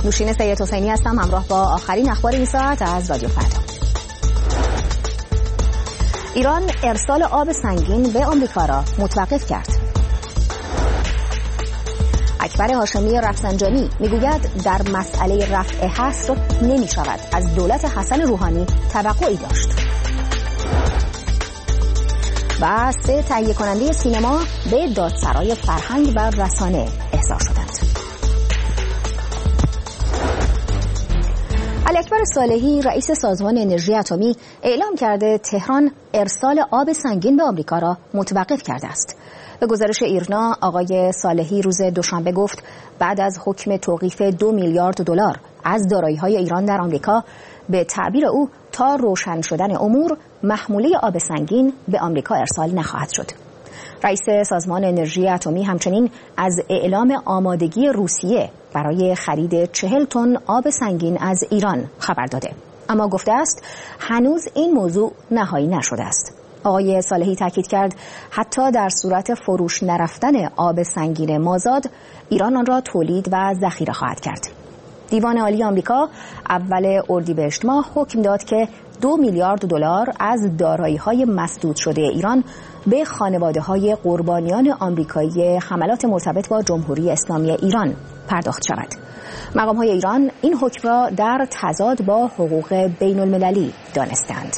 نوشین سید حسینی هستم، همراه با آخرین اخبار این ساعت از رادیو فردا. ایران ارسال آب سنگین به آمریکا را متوقف کرد. اکبر هاشمی رفسنجانی میگوید در مسئله رفع حصر نمی شود از دولت حسن روحانی توقعی داشت. و 3 تهیه کننده سینما به دادسرای فرهنگ و رسانه احضار شدند. علی اکبر صالحی رئیس سازمان انرژی اتمی اعلام کرده تهران ارسال آب سنگین به آمریکا را متوقف کرده است. به گزارش ایرنا آقای صالحی روز دوشنبه گفت بعد از حکم توقیف 2 میلیارد دلار از دارایی‌های ایران در آمریکا، به تعبیر او تا روشن شدن امور محموله آب سنگین به آمریکا ارسال نخواهد شد. رئیس سازمان انرژی اتمی همچنین از اعلام آمادگی روسیه برای خرید 40 تن آب سنگین از ایران خبر داده، اما گفته است هنوز این موضوع نهایی نشده است. آقای صالحی تاکید کرد حتی در صورت فروش نرفتن آب سنگین مازاد، ایران آن را تولید و ذخیره خواهد کرد. دیوان عالی آمریکا اول اردیبهشت ماه حکم داد که 2 میلیارد دلار از دارایی‌های مسدود شده ایران به خانواده‌های قربانیان آمریکایی حملات مرتبط با جمهوری اسلامی ایران پرداخت شود. مقام‌های ایران این حکم را در تضاد با حقوق بین‌المللی دانستند.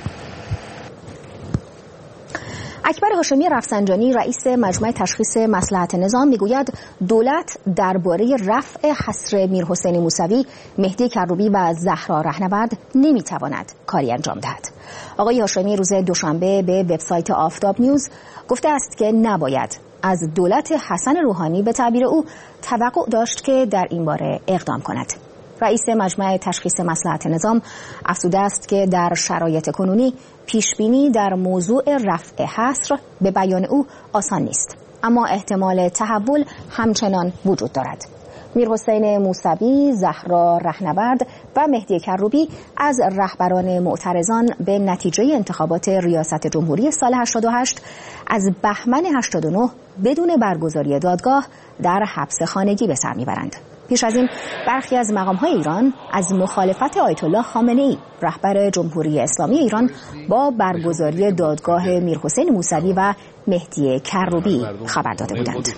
اکبر هاشمی رفسنجانی رئیس مجمع تشخیص مصلحت نظام میگوید دولت درباره رفع حصر میرحسین موسوی، مهدی کروبی و زهرا رهنورد نمیتواند کاری انجام دهد. آقای هاشمی روز دوشنبه به وبسایت آفتاب نیوز گفته است که نباید از دولت حسن روحانی به تعبیر او توقع داشت که در این باره اقدام کند. رئیس مجمع تشخیص مصلحت نظام افزوده است که در شرایط کنونی پیشبینی در موضوع رفع حصر به بیان او آسان نیست، اما احتمال تحول همچنان وجود دارد. میرحسین موسوی، زهرا رهنورد و مهدی کروبی از رهبران معترضان به نتیجه انتخابات ریاست جمهوری سال 88 از بهمن 89 بدون برگزاری دادگاه در حبس خانگی به سر میبرند. پیش از این برخی از مقام‌های ایران از مخالفت آیت الله خامنه‌ای رهبر جمهوری اسلامی ایران با برگزاری دادگاه میرحسین موسوی و مهدی کروبی خبر داده بودند.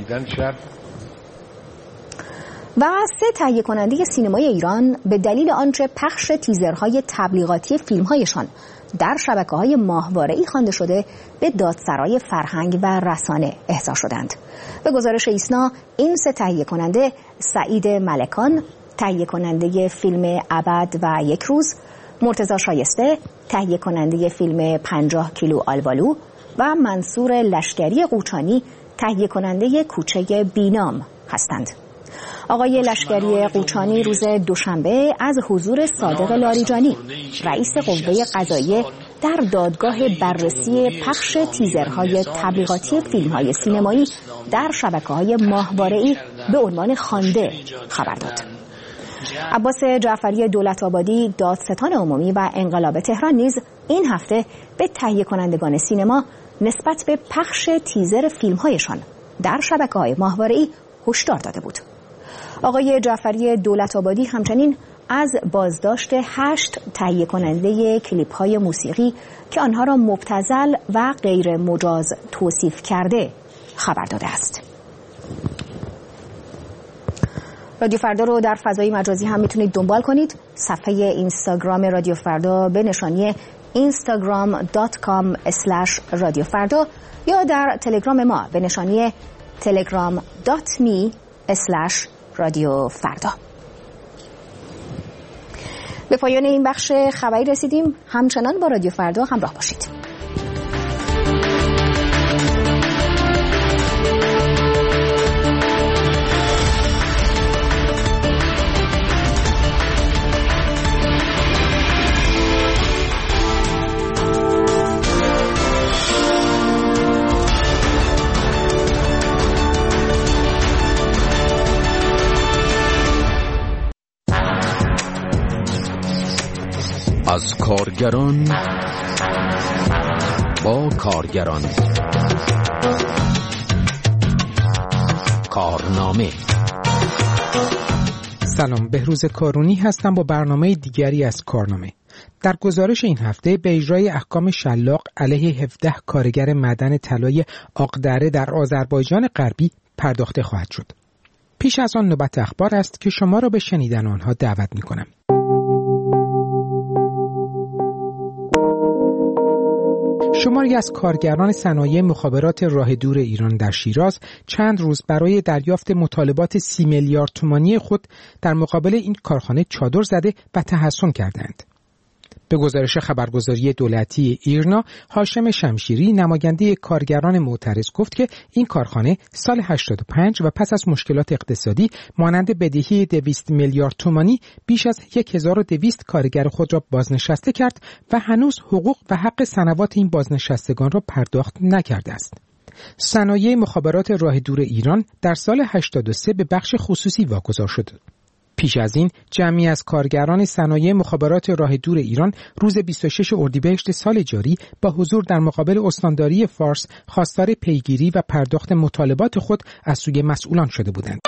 و 3 تهیه کننده سینمای ایران به دلیل آنچه پخش تیزرهای تبلیغاتی فیلم‌هایشان در شبکه‌های ماهواره‌ای خوانده شده به دادسرای فرهنگ و رسانه احضار شدند. به گزارش ایسنا این 3 تهیه کننده سعید ملکان، تهیه کننده فیلم ابد و یک روز، مرتضی شایسته، تهیه کننده فیلم 50 کیلو آلبالو و منصور لشکری قوچانی، تهیه کننده کوچه بینام هستند. آقای لشکری قوچانی روز دوشنبه از حضور صادق لاریجانی رئیس قوه قضاییه در دادگاه بررسی پخش تیزرهای تبلیغاتی فیلم‌های سینمایی در شبکه‌های ماهواره‌ای به عنوان خوانده خبر داد. عباس جعفری دولت‌آبادی، دادستان عمومی و انقلاب تهران نیز این هفته به تهیه کنندگان سینما نسبت به پخش تیزر فیلم‌هایشان در شبکه‌های ماهواره‌ای هشدار داده بود. آقای جعفری دولت‌آبادی همچنین از بازداشت 8 تهیه کننده کلیپ‌های موسیقی که آنها را مبتذل و غیر مجاز توصیف کرده خبر داده است. رادیو فردا رو در فضای مجازی هم میتونید دنبال کنید. صفحه اینستاگرام رادیو فردا به نشانی instagram.com/رادیوفردا یا در تلگرام ما به نشانی telegram.me/رادیوفردا. به پایان این بخش خبری رسیدیم. همچنان با رادیو فردا همراه باشید. از کارگران با کارگران، کارنامه سلام، بهروز کارونی هستم با برنامه دیگری از کارنامه. در گزارش این هفته به اجرای احکام شلاق علیه 17 کارگر معدن طلای آقدره در آذربایجان غربی پرداخته خواهد شد. پیش از آن نوبت اخبار است که شما را به شنیدن آنها دعوت می‌کنم. شماری از کارگران صنایع مخابرات راه دور ایران در شیراز چند روز برای دریافت مطالبات 30 میلیارد تومانی خود در مقابل این کارخانه چادر زده و تحصن کردند. به گزارش خبرگزاری دولتی ایرنا، هاشم شمشیری نماینده کارگران معترض گفت که این کارخانه سال 85 و پس از مشکلات اقتصادی مانند بدهی 200 میلیارد تومانی بیش از 1200 کارگر خود را بازنشسته کرد و هنوز حقوق و حق سنوات این بازنشستگان را پرداخت نکرده است. صنایع مخابرات راه دور ایران در سال 83 به بخش خصوصی واگذار شد. پیش از این جمعی از کارگران صنایع مخابرات راه دور ایران روز 26 اردیبهشت سال جاری با حضور در مقابل استانداری فارس خواستار پیگیری و پرداخت مطالبات خود از سوی مسئولان شده بودند.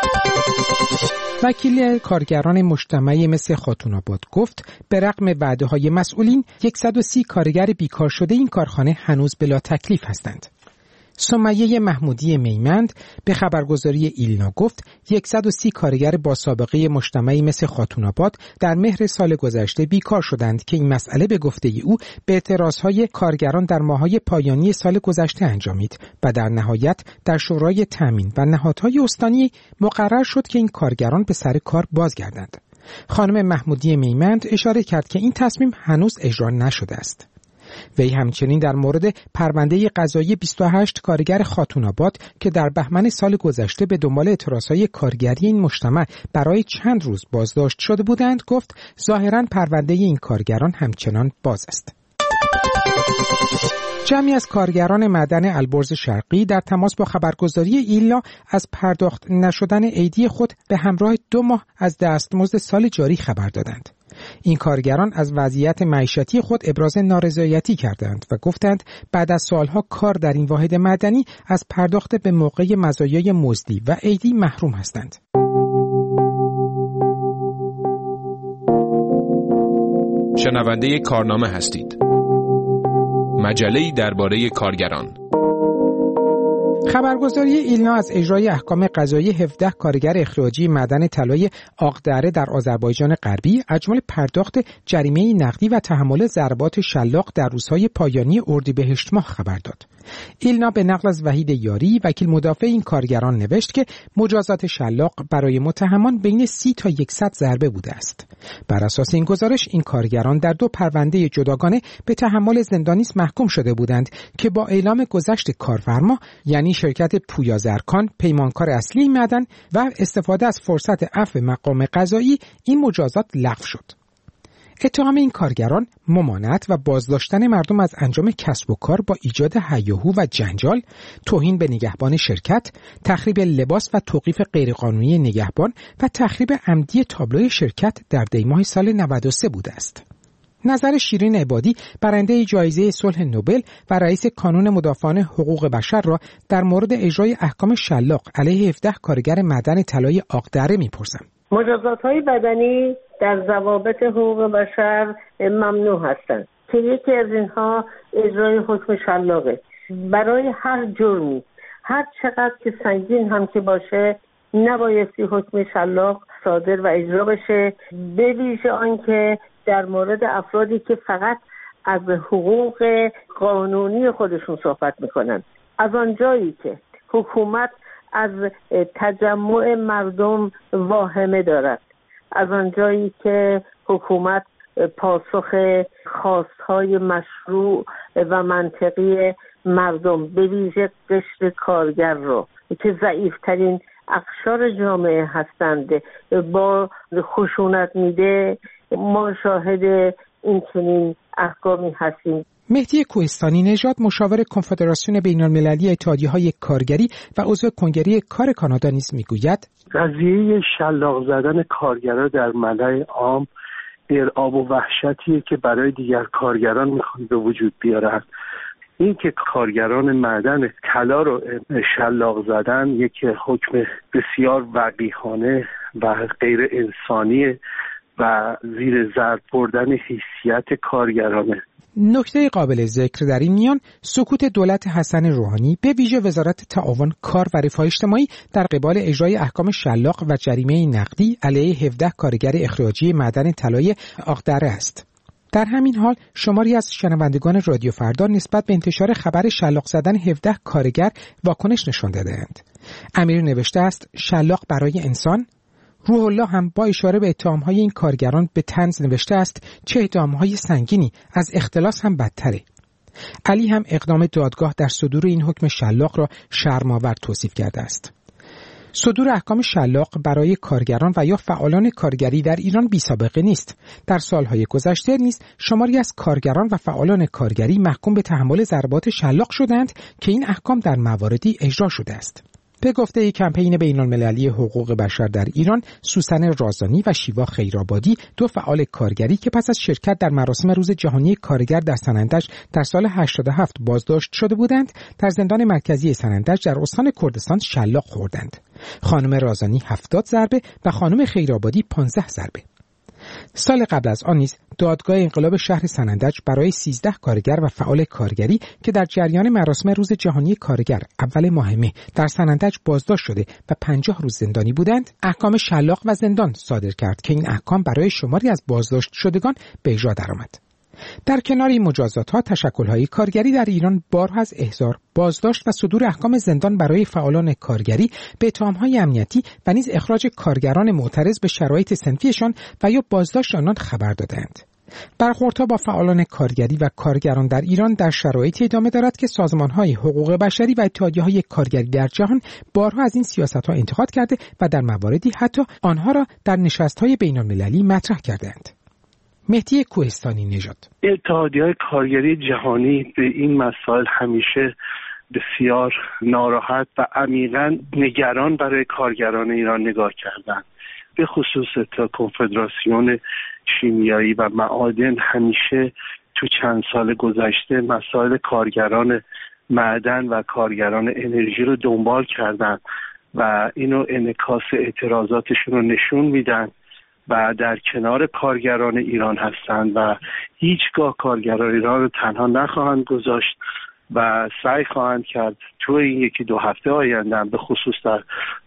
وکیل کارگران مجتمع مثل خاتون‌آباد گفت به رغم وعده‌های مسئولین 130 کارگر بیکار شده این کارخانه هنوز بلا تکلیف هستند. سمیه محمودی میمند به خبرگزاری ایلنا گفت 130 کارگر با سابقه مجتمعی مثل خاتون‌آباد در مهر سال گذشته بیکار شدند که این مسئله به گفته او به اعتراضهای کارگران در ماه‌های پایانی سال گذشته انجامید و در نهایت در شورای تامین و نهادهای استانی مقرر شد که این کارگران به سر کار بازگردند. خانم محمودی میمند اشاره کرد که این تصمیم هنوز اجرا نشده است. وی همچنین در مورد پرونده قضایی 28 کارگر خاتون‌آباد که در بهمن سال گذشته به دنبال اعتراضهای کارگری این مجتمع برای چند روز بازداشت شده بودند گفت ظاهراً پرونده این کارگران همچنان باز است. جمعی از کارگران معدن البرز شرقی در تماس با خبرگزاری ایلنا از پرداخت نشدن عیدی خود به همراه 2 ماه از دستمزد سال جاری خبر دادند. این کارگران از وضعیت معیشتی خود ابراز نارضایتی کردند و گفتند بعد از سالها کار در این واحد معدنی از پرداخت به موقع مزایای مزدی و عیدی محروم هستند. شنونده کارنامه هستید. مجله‌ای درباره کارگران. خبرگزاری ایلنا از اجرای احکام قضایی 17 کارگر اخراجی معدن طلای آقدره در آذربایجان غربی اجمال پرداخت جریمه نقدی و تحمل ضربات شلاق در روزهای پایانی اردیبهشت ماه خبر داد. ایلنا به نقل از وحید یاری وکیل مدافع این کارگران نوشت که مجازات شلاق برای متهمان بین 30 تا 100 ضربه بوده است. بر اساس این گزارش این کارگران در 2 پرونده جداگانه به تحمل زندانی محکوم شده بودند که با اعلام گذشت کارفرما یعنی شرکت پویا زرکان پیمانکار اصلی معدن و استفاده از فرصت عفو مقام قضایی این مجازات لغو شد. اتهام این کارگران ممانعت و بازداشتن مردم از انجام کسب و کار با ایجاد هیاهو و جنجال، توهین به نگهبان شرکت، تخریب لباس و توقیف غیرقانونی نگهبان و تخریب عمدی تابلوی شرکت در دیماه سال 93 بوده است. نظر شیرین عبادی برنده جایزه صلح نوبل و رئیس کانون مدافعان حقوق بشر را در مورد اجرای احکام شلاق علیه 17 کارگر معدن طلای آقدره می‌پرسم. مجازات‌های بدنی در ضوابط حقوق بشر ممنوع هستند که یکی از اینها اجرای حکم شلاقه. برای هر جرمی هر چقدر که سنگین هم که باشه نبایستی حکم شلاق صادر و اجرا بشه، به ویژه آنکه در مورد افرادی که فقط از حقوق قانونی خودشون صحبت میکنن. از آنجایی که حکومت از تجمع مردم واهمه دارد، از آنجایی که حکومت پاسخ خواستهای مشروع و منطقی مردم به ویژه قشر کارگر رو که ضعیفترین اقشار جامعه هستند با خشونت میده، ما شاهد این چنین احکامی هستیم. مهدی کوهستانی نژاد مشاور کنفدراسیون بین‌المللی اتحادیه‌های کارگری و عضو کنگره کار کانادا نیز میگوید قضیه شلاق زدن کارگران در ملأ عام ارعاب و وحشتیه که برای دیگر کارگران میخوان به وجود بیارن. این که کارگران معدن طلا رو شلاق زدن یک حکم بسیار وقیحانه و غیر انسانی و زیر ضرب بردن حیثیت کارگرانه. نکته قابل ذکر در این میان سکوت دولت حسن روحانی به ویژه وزارت تعاون، کار و رفاه اجتماعی در قبال اجرای احکام شلاق و جریمه نقدی علیه 17 کارگر اخراجی معدن طلای آقدره است. در همین حال شماری از شنوندگان رادیو فردا نسبت به انتشار خبر شلاق زدن 17 کارگر واکنش نشان داده‌اند. امیر نوشته است شلاق برای انسان. روح الله هم با اشاره به اتهام‌های این کارگران به طنز نوشته است چه اتهام‌های سنگینی، از اختلاس هم بدتره. علی هم اقدام دادگاه در صدور این حکم شلاق را شرم‌آور توصیف کرده است. صدور احکام شلاق برای کارگران و یا فعالان کارگری در ایران بی‌سابقه نیست. در سالهای گذشته نیز شماری از کارگران و فعالان کارگری محکوم به تحمل ضربات شلاق شدند که این احکام در مواردی اجرا شده است. به گفته کمپین بین‌المللی حقوق بشر در ایران، سوسن رازانی و شیوا خیرآبادی، دو فعال کارگری که پس از شرکت در مراسم روز جهانی کارگر در سنندج در سال 87 بازداشت شده بودند، در زندان مرکزی سنندج در استان کردستان شلاق خوردند. خانم رازانی 70 ضربه و خانم خیرآبادی 15 ضربه. سال قبل از آن نیز دادگاه انقلاب شهر سنندج برای 13 کارگر و فعال کارگری که در جریان مراسم روز جهانی کارگر اول ماه مه در سنندج بازداشت شده و 50 روز زندانی بودند، احکام شلاق و زندان صادر کرد که این احکام برای شماری از بازداشت شدگان به اجرا درآمد. در کنار این مجازات‌ها، تشکل‌های کارگری در ایران بارها از احضار، بازداشت و صدور احکام زندان برای فعالان کارگری به اتهام‌های امنیتی و نیز اخراج کارگران معترض به شرایط صنفیشان و یا بازداشت آنان خبر دادند. برخوردها با فعالان کارگری و کارگران در ایران در شرایطی ادامه دارد که سازمان‌های حقوق بشری و اتحادیه‌های کارگری در جهان بارها از این سیاست‌ها انتقاد کرده و در مواردی حتی آنها را در نشست‌های بین‌المللی مطرح کردند. مهدی کوهستانی نژاد: اتحادیه‌های کارگری جهانی به این مسائل همیشه بسیار ناراحت و عمیقاً نگران برای کارگران ایران نگاه کردند. به خصوص کنفدراسیون شیمیایی و معادن همیشه تو چند سال گذشته مسائل کارگران معدن و کارگران انرژی رو دنبال کردند و اینو انعکاس اعتراضاتشون رو نشون میدن و در کنار کارگران ایران هستند و هیچگاه کارگران ایران رو تنها نخواهند گذاشت و سعی خواهند کرد تو این 1-2 هفته آینده به خصوص در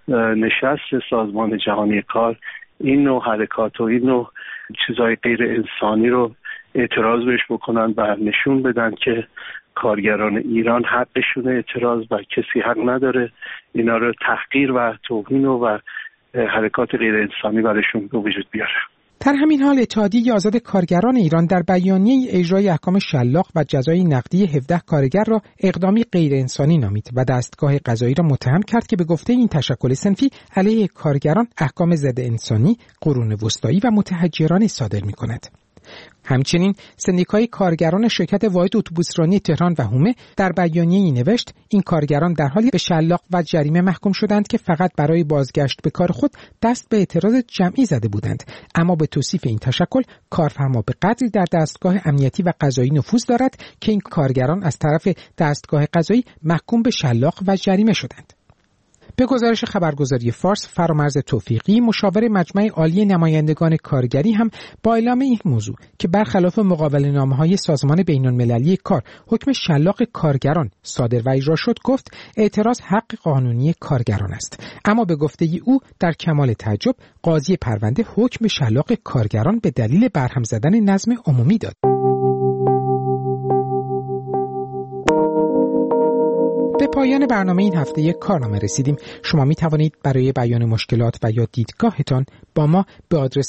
نشست سازمان جهانی کار این نوع حرکات و این نوع چیزای غیر انسانی رو اعتراض بهش بکنن و نشون بدن که کارگران ایران حقشون اعتراض و کسی حق نداره اینا رو تحقیر و توهین و حرکات غیر انسانی برشون به وجود بیاره. در همین حال اتحادیه آزاد کارگران ایران در بیانیه اجرای احکام شلاق و جزای نقدی 17 کارگر را اقدامی غیر انسانی نامید و دستگاه قضایی را متهم کرد که به گفته این تشکل صنفی علیه کارگران احکام ضد انسانی، قرون وسطایی و متحجرانه صادر می‌کند. همچنین سندیکای کارگران شرکت واحد اتوبوسرانی تهران و هومه در بیانیه‌ای نوشت این کارگران در حالی به شلاق و جریمه محکوم شدند که فقط برای بازگشت به کار خود دست به اعتراض جمعی زده بودند، اما به توصیف این تشکل کارفرما به قدری در دستگاه امنیتی و قضایی نفوذ دارد که این کارگران از طرف دستگاه قضایی محکوم به شلاق و جریمه شدند. به گزارش خبرگزاری فارس، فرامرز توفیقی، مشاور مجمع عالی نمایندگان کارگری هم با اعلام این موضوع که برخلاف مقابله‌نامه‌های سازمان بین‌المللی کار حکم شلاق کارگران صادر و اجرا شد، گفت اعتراض حق قانونی کارگران است. اما به گفته او در کمال تعجب قاضی پرونده حکم شلاق کارگران به دلیل برهم زدن نظم عمومی داد. به پایان برنامه این هفته کارنامه رسیدیم. شما می توانید برای بیان مشکلات و یا دیدگاهتان با ما به آدرس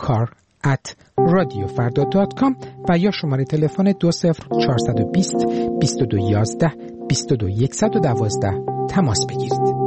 kar@radiofarda.com و یا شماره تلفن 20420 2211 22112 تماس بگیرید.